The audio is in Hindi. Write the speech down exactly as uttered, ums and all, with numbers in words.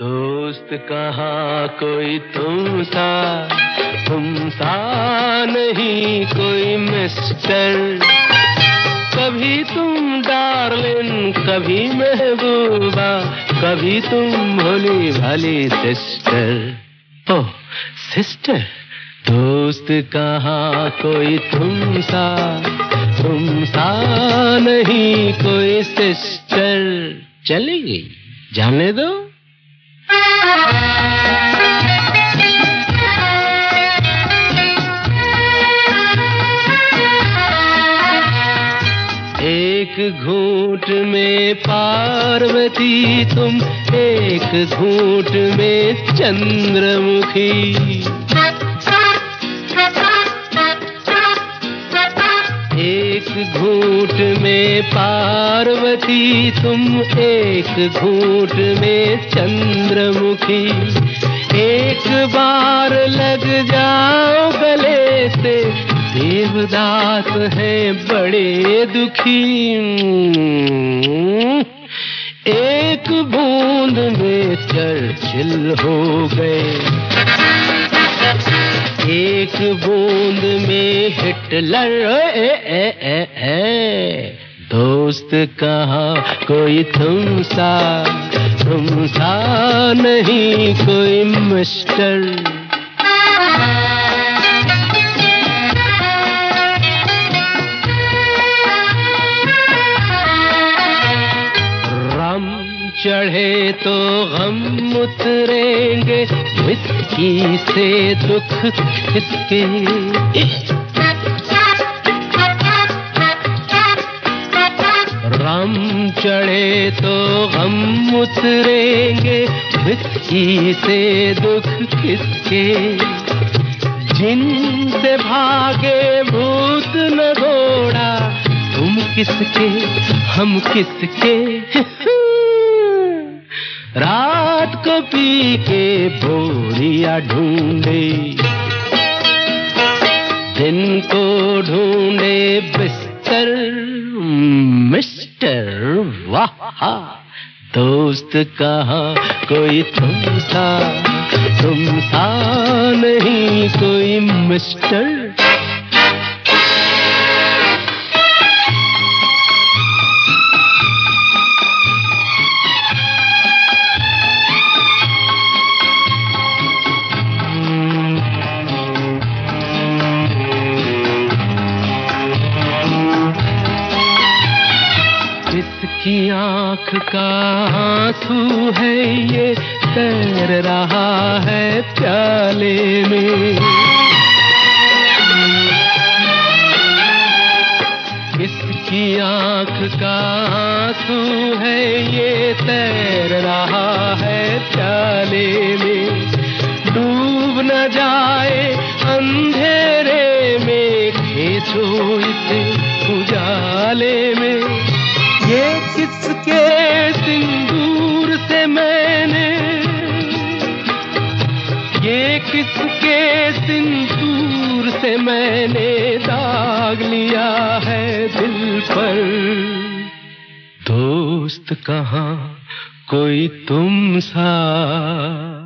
दोस्त कहाँ कोई तुम सा, तुम सा नहीं कोई मिस्टर। कभी तुम डार्लिंग, कभी महबूबा, कभी तुम भोली भाली सिस्टर। ओह सिस्टर। दोस्त कहाँ कोई तुम सा, तुम सा नहीं कोई सिस्टर। चली गई, जाने दो। एक घूंट में पार्वती तुम, एक घूंट में चंद्रमुखी। एक घूंट में पार्वती तुम, एक घूंट में चंद्रमुखी। एक बार लग जाओ गले से, देवदास हैं बड़े दुखी। एक बूंद में चर्चिल हो गए, एक बूंद में हिटलर। ए, ए, ए, ए। दोस्त कहाँ कोई तुम सा, तुम सा नहीं कोई मिस्टर। चढ़े तो गम उतरेंगे, विस्की से दुख किसके। रम चढ़े तो गम उतरेंगे, विस्की से दुख किसके। जिनसे भागे भूत न घोड़ा, तुम किसके हम किसके। रात को पी के बोरिया ढूंढे, दिन को ढूंढे बिस्तर। मिस्टर वाह। दोस्त कहाँ कोई तुम सा, तुम सा नहीं कोई मिस्टर। की आँख का आंसू है ये, तैर रहा है प्याले में। किसकी आँख का आंसू है ये, तैर रहा है प्याले में। डूब न जाए अंधेरे में, खींचो इसे उजाले में। ये किसके सिंदूर से मैंने, ये किसके सिंदूर से मैंने दाग लिया है दिल पर। दोस्त कहाँ कोई तुम सा,